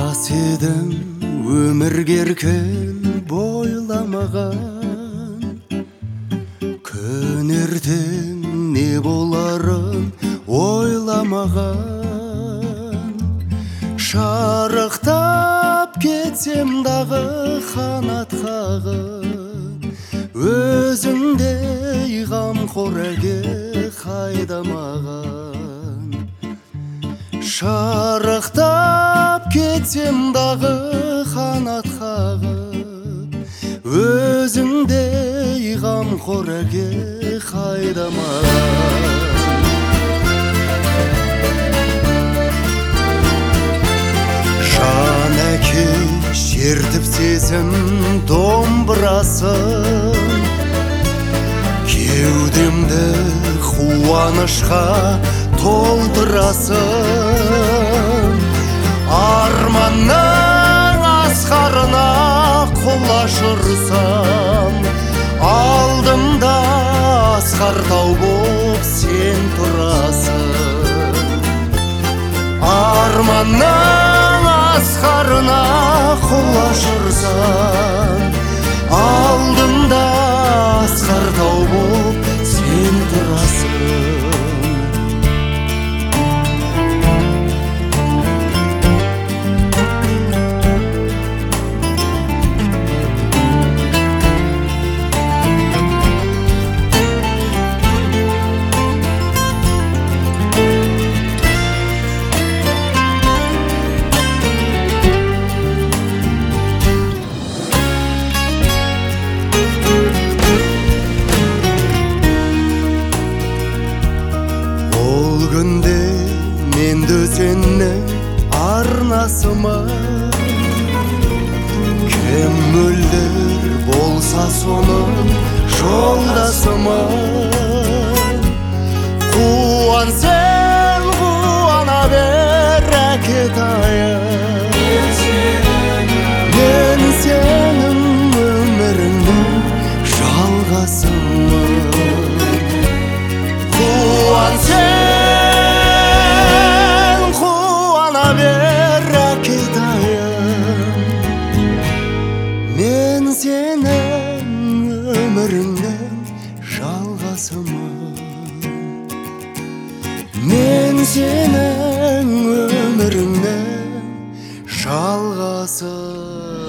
жас едім өмірге еркен бойламаған, күн ертең не боларын ойламаған. Шарықтап кетсем дағы қанат қағып, өзіңдей қамқор әке қайдамаған. Шарықтап кетсем дағы қанат қағып, өзіңдей қамқор әке қайдамаған. Жан әке шертіп сезім домбырасын, кеудемді қуанышқа толтырасың. Арманның асқарына құлаш ұрсам, алдымда асқар тау боп сен тұрасың. Арманның асқарына құлаш ұрсам, алдымда асқар тау боп сен тұрасың. Күнде мен дөсеннің арнасыма, кім мөлдір болса соның жолдасыма. Қуансаң қуана бер әкетайым, мен сенің өміріңнің жалғасымын. Қуансаң мен сенің өміріңнің жалғасымын. Мен сенің өміріңнің жалғасы.